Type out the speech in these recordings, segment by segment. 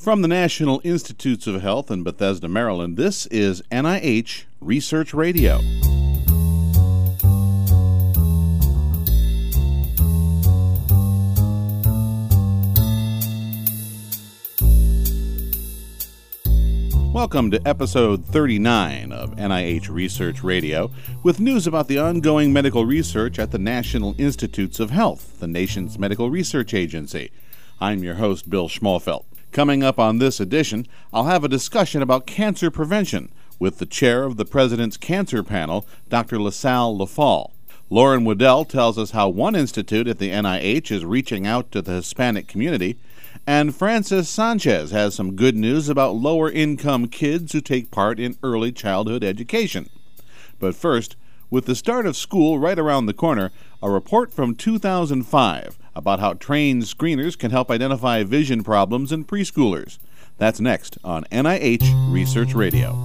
From the National Institutes of Health in Bethesda, Maryland, this is NIH Research Radio. Welcome to episode 39 of NIH Research Radio, with news about the ongoing medical research at the National Institutes of Health, the nation's medical research agency. I'm your host, Bill Schmalfeld. Coming up on this edition, I'll have a discussion about cancer prevention with the chair of the President's Cancer Panel, Dr. LaSalle Lafall. Lauren Waddell tells us how one institute at the NIH is reaching out to the Hispanic community, and Francis Sanchez has some good news about lower-income kids who take part in early childhood education. But first, with the start of school right around the corner, a report from 2005 about how trained screeners can help identify vision problems in preschoolers. That's next on NIH Research Radio.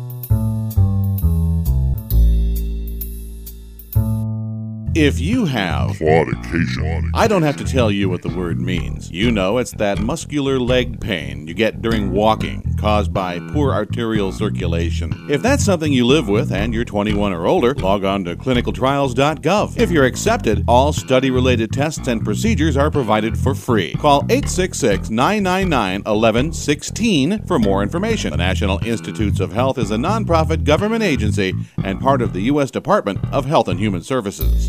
If you have claudication, I don't have to tell you what the word means. You know it's that muscular leg pain you get during walking, caused by poor arterial circulation. If that's something you live with and you're 21 or older, log on to clinicaltrials.gov. If you're accepted, all study-related tests and procedures are provided for free. Call 866-999-1116 for more information. The National Institutes of Health is a nonprofit government agency and part of the U.S. Department of Health and Human Services.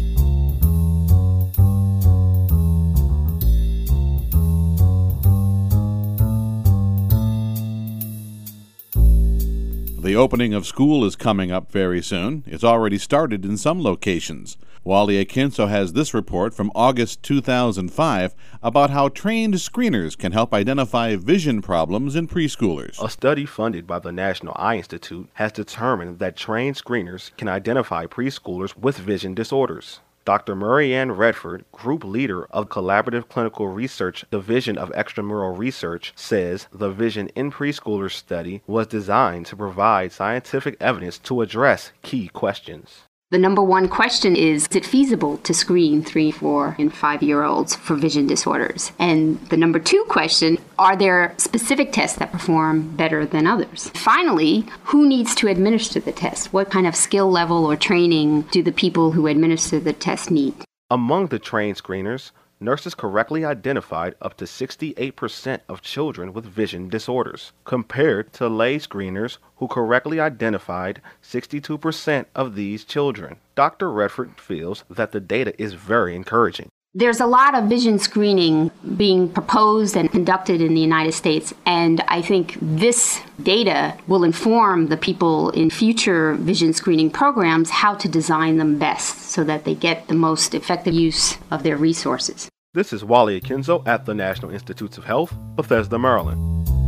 The opening of school is coming up very soon. It's already started in some locations. Wally Akinso has this report from August 2005 about how trained screeners can help identify vision problems in preschoolers. A study funded by the National Eye Institute has determined that trained screeners can identify preschoolers with vision disorders. Dr. Murray-Ann Redford, group leader of Collaborative Clinical Research Division of Extramural Research, says the Vision in Preschoolers study was designed to provide scientific evidence to address key questions. The number one question is it feasible to screen 3, 4, and 5-year-olds for vision disorders? And the number two question, are there specific tests that perform better than others? Finally, who needs to administer the test? What kind of skill level or training do the people who administer the test need? Among the trained screeners, nurses correctly identified up to 68% of children with vision disorders, compared to lay screeners who correctly identified 62% of these children. Dr. Redford feels that the data is very encouraging. There's a lot of vision screening being proposed and conducted in the United States, and I think this data will inform the people in future vision screening programs how to design them best so that they get the most effective use of their resources. This is Wally Akinso at the National Institutes of Health, Bethesda, Maryland.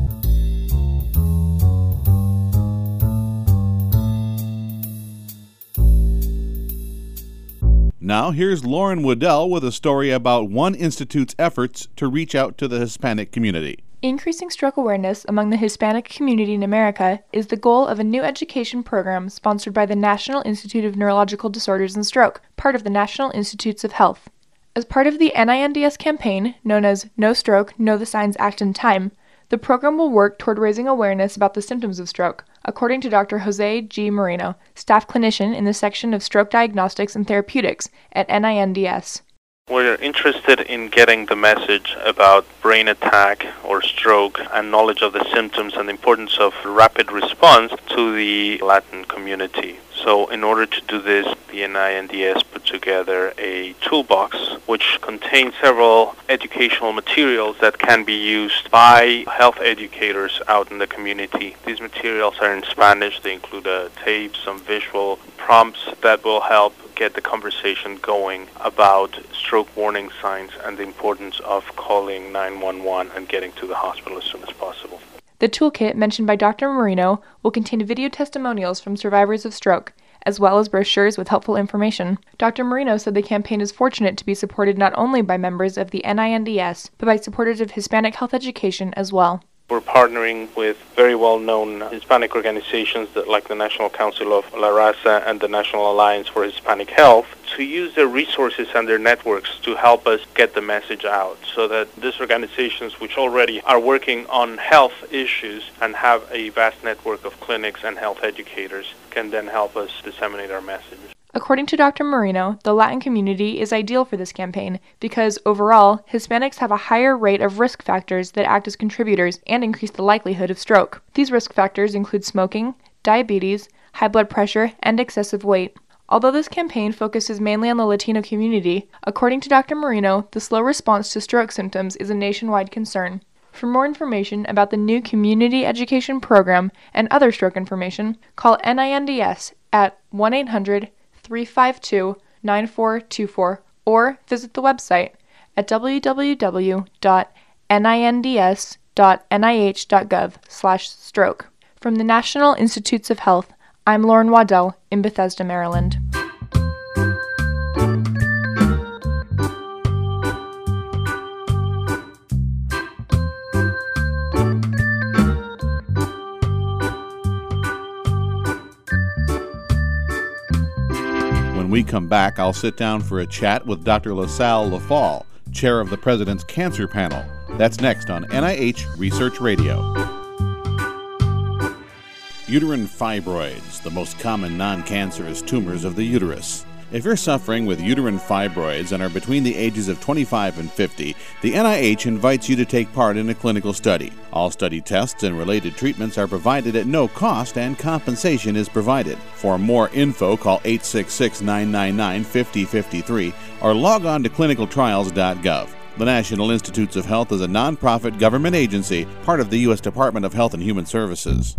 Now, here's Lauren Waddell with a story about one institute's efforts to reach out to the Hispanic community. Increasing stroke awareness among the Hispanic community in America is the goal of a new education program sponsored by the National Institute of Neurological Disorders and Stroke, part of the National Institutes of Health. As part of the NINDS campaign, known as No Stroke, Know the Signs, Act in Time, the program will work toward raising awareness about the symptoms of stroke, according to Dr. Jose G. Moreno, staff clinician in the section of stroke diagnostics and therapeutics at NINDS. We're interested in getting the message about brain attack or stroke and knowledge of the symptoms and the importance of rapid response to the Latin community. So in order to do this, the NINDS put together a toolbox which contains several educational materials that can be used by health educators out in the community. These materials are in Spanish. They include a tape, some visual prompts that will help get the conversation going about stroke warning signs and the importance of calling 911 and getting to the hospital as soon as possible. The toolkit mentioned by Dr. Moreno will contain video testimonials from survivors of stroke, as well as brochures with helpful information. Dr. Moreno said the campaign is fortunate to be supported not only by members of the NINDS, but by supporters of Hispanic health education as well. We're partnering with very well-known Hispanic organizations like the National Council of La Raza and the National Alliance for Hispanic Health to use their resources and their networks to help us get the message out, so that these organizations, which already are working on health issues and have a vast network of clinics and health educators, can then help us disseminate our message. According to Dr. Marino, the Latin community is ideal for this campaign because, overall, Hispanics have a higher rate of risk factors that act as contributors and increase the likelihood of stroke. These risk factors include smoking, diabetes, high blood pressure, and excessive weight. Although this campaign focuses mainly on the Latino community, according to Dr. Marino, the slow response to stroke symptoms is a nationwide concern. For more information about the new community education program and other stroke information, call NINDS at 1-800-352-9424 or visit the website at www.ninds.nih.gov/stroke. From the National Institutes of Health, I'm Lauren Waddell in Bethesda, Maryland. When we come back, I'll sit down for a chat with Dr. LaSalle Lafall, chair of the President's Cancer Panel. That's next on NIH Research Radio. Uterine fibroids, the most common non-cancerous tumors of the uterus. If you're suffering with uterine fibroids and are between the ages of 25 and 50, the NIH invites you to take part in a clinical study. All study tests and related treatments are provided at no cost and compensation is provided. For more info, call 866-999-5053 or log on to clinicaltrials.gov. The National Institutes of Health is a nonprofit government agency, part of the U.S. Department of Health and Human Services.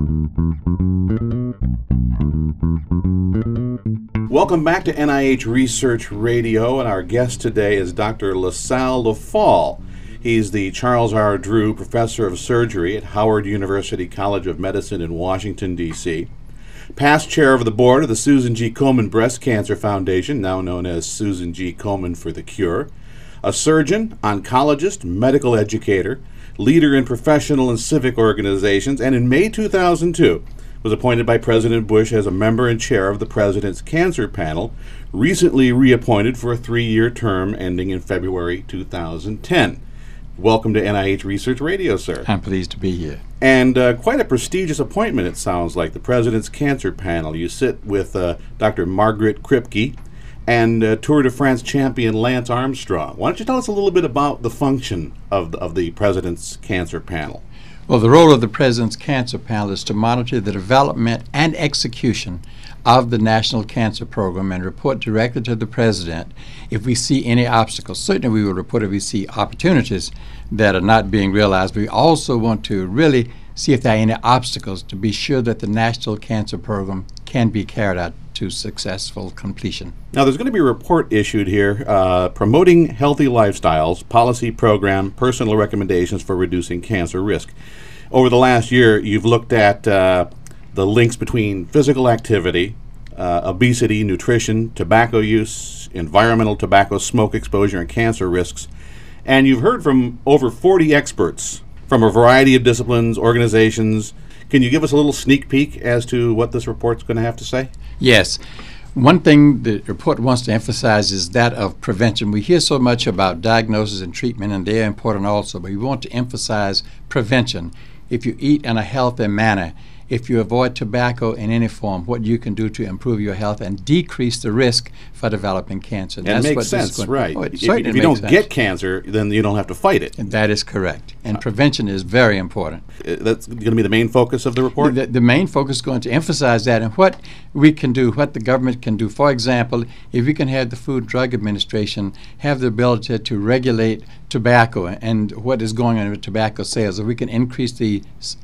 Welcome back to NIH Research Radio, and our guest today is Dr. LaSalle Lafall. He's the Charles R. Drew Professor of Surgery at Howard University College of Medicine in Washington, D.C., past chair of the board of the Susan G. Komen Breast Cancer Foundation, now known as Susan G. Komen for the Cure, a surgeon, oncologist, medical educator, leader in professional and civic organizations, and in May 2002, was appointed by President Bush as a member and chair of the President's Cancer Panel, recently reappointed for a 3-year term ending in February 2010. Welcome to NIH Research Radio, sir. I'm pleased to be here. And quite a prestigious appointment, it sounds like, the President's Cancer Panel. You sit with Dr. Margaret Kripke and Tour de France champion Lance Armstrong. Why don't you tell us a little bit about the function of the President's Cancer Panel? Well, the role of the President's Cancer Panel is to monitor the development and execution of the National Cancer Program and report directly to the President if we see any obstacles. Certainly we will report if we see opportunities that are not being realized. We also want to really see if there are any obstacles to be sure that the National Cancer Program can be carried out to successful completion. Now, there's going to be a report issued here promoting healthy lifestyles, policy program, personal recommendations for reducing cancer risk. Over the last year, you've looked at the links between physical activity, obesity, nutrition, tobacco use, environmental tobacco smoke exposure, and cancer risks. And you've heard from over 40 experts from a variety of disciplines, organizations. Can you give us a little sneak peek as to what this report's going to have to say? Yes. One thing the report wants to emphasize is that of prevention. We hear so much about diagnosis and treatment, and they're important also, but we want to emphasize prevention. If you eat in a healthy manner, if you avoid tobacco in any form, what you can do to improve your health and decrease the risk for developing cancer. And it makes sense, right. If you don't get cancer, then you don't have to fight it. And that is correct. And prevention is very important. That's going to be the main focus of the report? The main focus is going to emphasize that and what we can do, what the government can do. For example, if we can have the Food and Drug Administration have the ability to regulate tobacco and what is going on with tobacco sales, if we can increase the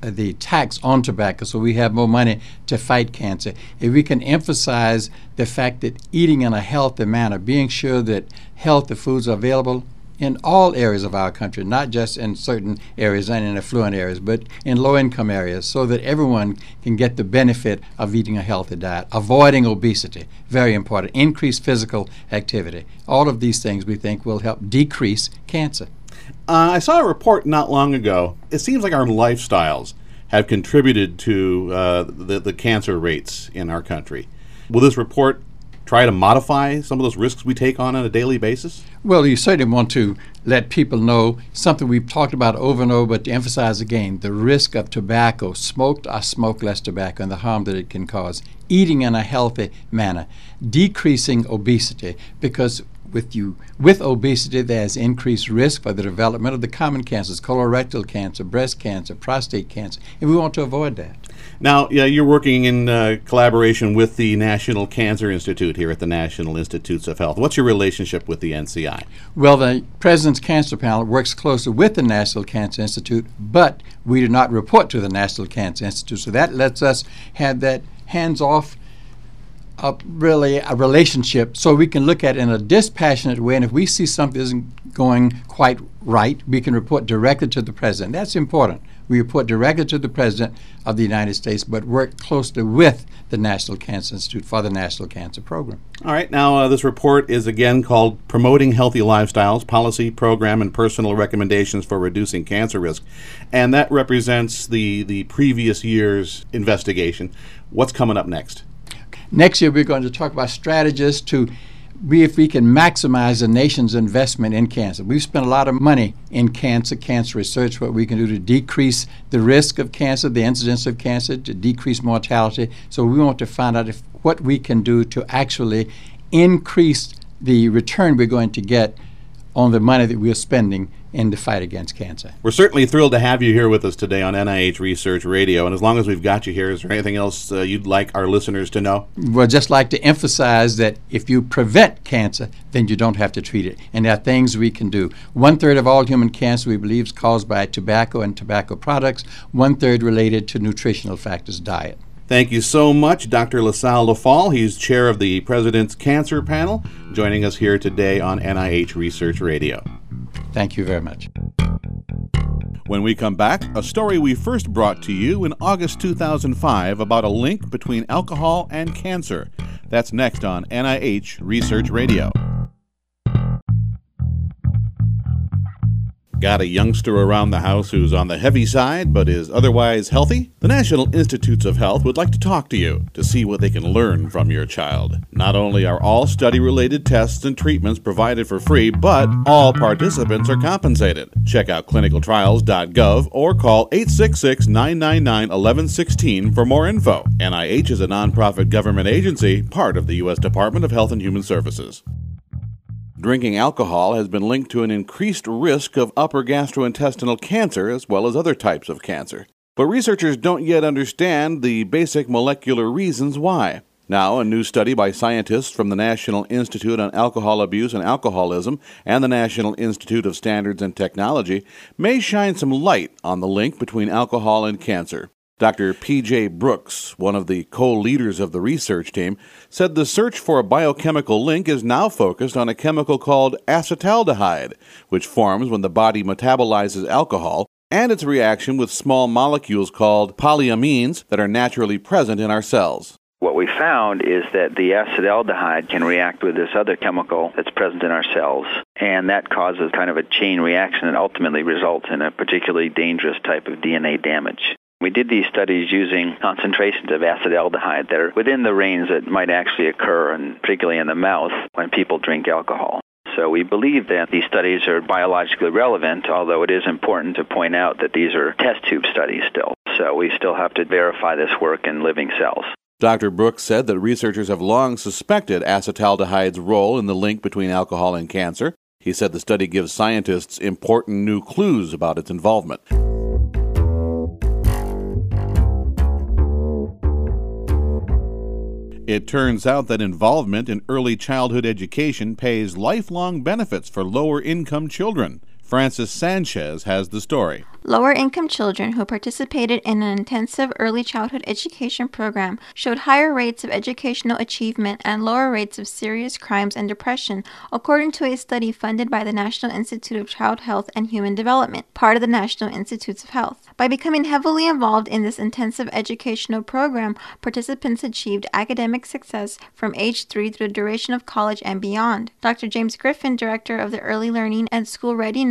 tax on tobacco so we have more money to fight cancer, if we can emphasize the fact that eating in a healthy manner, being sure that healthy foods are available in all areas of our country, not just in certain areas and in affluent areas, but in low-income areas, so that everyone can get the benefit of eating a healthy diet. Avoiding obesity, very important. Increase physical activity. All of these things we think will help decrease cancer. I saw a report not long ago. It seems like our lifestyles have contributed to the cancer rates in our country. Will this report try to modify some of those risks we take on a daily basis? Well, you certainly want to let people know something we've talked about over and over, but to emphasize again, the risk of tobacco, smoked or smokeless tobacco, and the harm that it can cause, eating in a healthy manner, decreasing obesity, because with obesity, there's increased risk for the development of the common cancers, colorectal cancer, breast cancer, prostate cancer, and we want to avoid that. Now, you're working in collaboration with the National Cancer Institute here at the National Institutes of Health. What's your relationship with the NCI? Well, the President's Cancer Panel works closely with the National Cancer Institute, but we do not report to the National Cancer Institute, so that lets us have that hands-off really a relationship so we can look at it in a dispassionate way, and if we see something isn't going quite right, we can report directly to the President. That's important. We report directly to the President of the United States, but work closely with the National Cancer Institute for the National Cancer Program. All right. Now, this report is again called Promoting Healthy Lifestyles, Policy, Program, and Personal Recommendations for Reducing Cancer Risk. And that represents the previous year's investigation. What's coming up next? Next year, we're going to talk about strategies to if we can maximize the nation's investment in cancer. We've spent a lot of money in cancer research, what we can do to decrease the risk of cancer, the incidence of cancer, to decrease mortality. So we want to find out what we can do to actually increase the return we're going to get on the money that we're spending in the fight against cancer. We're certainly thrilled to have you here with us today on NIH Research Radio. And as long as we've got you here, is there anything else you'd like our listeners to know? Well, just like to emphasize that if you prevent cancer, then you don't have to treat it. And there are things we can do. 1/3 of all human cancer, we believe, is caused by tobacco and tobacco products. 1/3 related to nutritional factors, diet. Thank you so much, Dr. LaSalle Lafall. He's chair of the President's Cancer Panel, joining us here today on NIH Research Radio. Thank you very much. When we come back, a story we first brought to you in August 2005 about a link between alcohol and cancer. That's next on NIH Research Radio. Got a youngster around the house who's on the heavy side but is otherwise healthy? The National Institutes of Health would like to talk to you to see what they can learn from your child. Not only are all study-related tests and treatments provided for free, but all participants are compensated. Check out clinicaltrials.gov or call 866-999-1116 for more info. NIH is a nonprofit government agency, part of the U.S. Department of Health and Human Services. Drinking alcohol has been linked to an increased risk of upper gastrointestinal cancer as well as other types of cancer. But researchers don't yet understand the basic molecular reasons why. Now, a new study by scientists from the National Institute on Alcohol Abuse and Alcoholism and the National Institute of Standards and Technology may shine some light on the link between alcohol and cancer. Dr. P.J. Brooks, one of the co-leaders of the research team, said the search for a biochemical link is now focused on a chemical called acetaldehyde, which forms when the body metabolizes alcohol, and its reaction with small molecules called polyamines that are naturally present in our cells. What we found is that the acetaldehyde can react with this other chemical that's present in our cells, and that causes kind of a chain reaction that ultimately results in a particularly dangerous type of DNA damage. We did these studies using concentrations of acetaldehyde that are within the range that might actually occur, and particularly in the mouth, when people drink alcohol. So we believe that these studies are biologically relevant, although it is important to point out that these are test tube studies still. So we still have to verify this work in living cells. Dr. Brooks said that researchers have long suspected acetaldehyde's role in the link between alcohol and cancer. He said the study gives scientists important new clues about its involvement. It turns out that involvement in early childhood education pays lifelong benefits for lower-income children. Francis Sanchez has the story. Lower-income children who participated in an intensive early childhood education program showed higher rates of educational achievement and lower rates of serious crimes and depression, according to a study funded by the National Institute of Child Health and Human Development, part of the National Institutes of Health. By becoming heavily involved in this intensive educational program, participants achieved academic success from age 3 through the duration of college and beyond. Dr. James Griffin, director of the Early Learning and School Readiness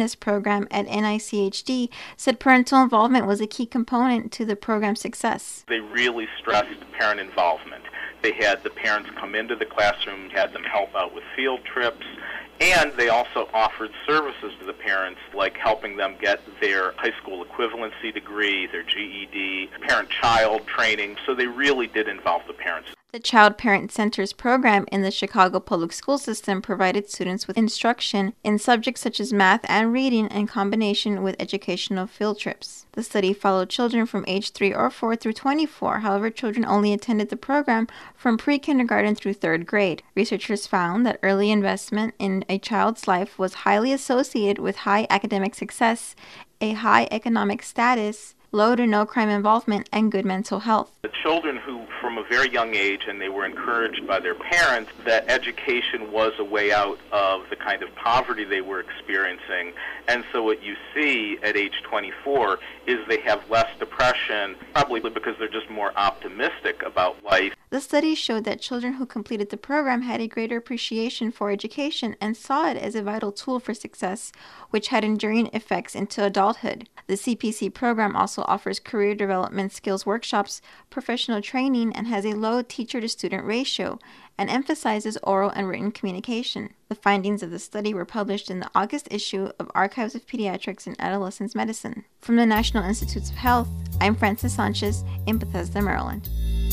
Readiness Program at NICHD, said parental involvement was a key component to the program's success. They really stressed parent involvement. They had the parents come into the classroom, had them help out with field trips, and they also offered services to the parents, like helping them get their high school equivalency degree, their GED, parent-child training. So they really did involve the parents. The Child Parent Centers program in the Chicago public school system provided students with instruction in subjects such as math and reading in combination with educational field trips. The study followed children from age 3 or 4 through 24. However, children only attended the program from pre-kindergarten through 3rd grade. Researchers found that early investment in a child's life was highly associated with high academic success, a high economic status, low to no crime involvement, and good mental health. The children who, from a very young age, and they were encouraged by their parents that education was a way out of the kind of poverty they were experiencing. And so what you see at age 24 is they have less depression, probably because they're just more optimistic about life. The study showed that children who completed the program had a greater appreciation for education and saw it as a vital tool for success, which had enduring effects into adulthood. The CPC program also offers career development skills workshops, professional training, and has a low teacher-to-student ratio, and emphasizes oral and written communication. The findings of the study were published in the August issue of Archives of Pediatrics and Adolescent Medicine. From the National Institutes of Health, I'm Frances Sanchez in Bethesda, Maryland.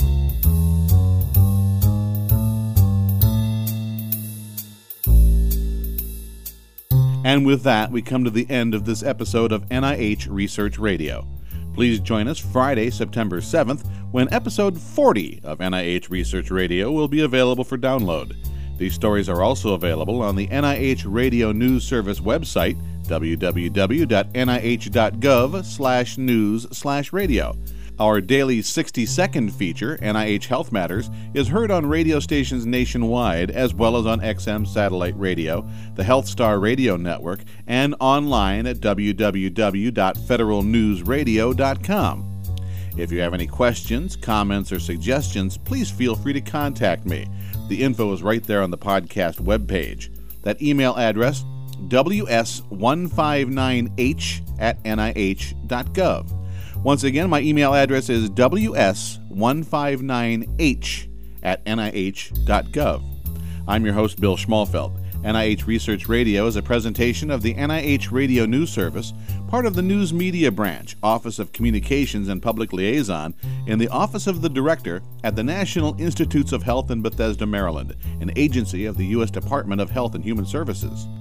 And with that, we come to the end of this episode of NIH Research Radio. Please join us Friday, September 7th, when episode 40 of NIH Research Radio will be available for download. These stories are also available on the NIH Radio News Service website, www.nih.gov/news/radio. Our daily 60-second feature, NIH Health Matters, is heard on radio stations nationwide as well as on XM satellite radio, the Health Star Radio Network, and online at www.federalnewsradio.com. If you have any questions, comments, or suggestions, please feel free to contact me. The info is right there on the podcast webpage. That email address, ws159h@nih.gov. Once again, my email address is ws159h@nih.gov. I'm your host, Bill Schmalfeld. NIH Research Radio is a presentation of the NIH Radio News Service, part of the News Media Branch, Office of Communications and Public Liaison, in the Office of the Director at the National Institutes of Health in Bethesda, Maryland, an agency of the U.S. Department of Health and Human Services.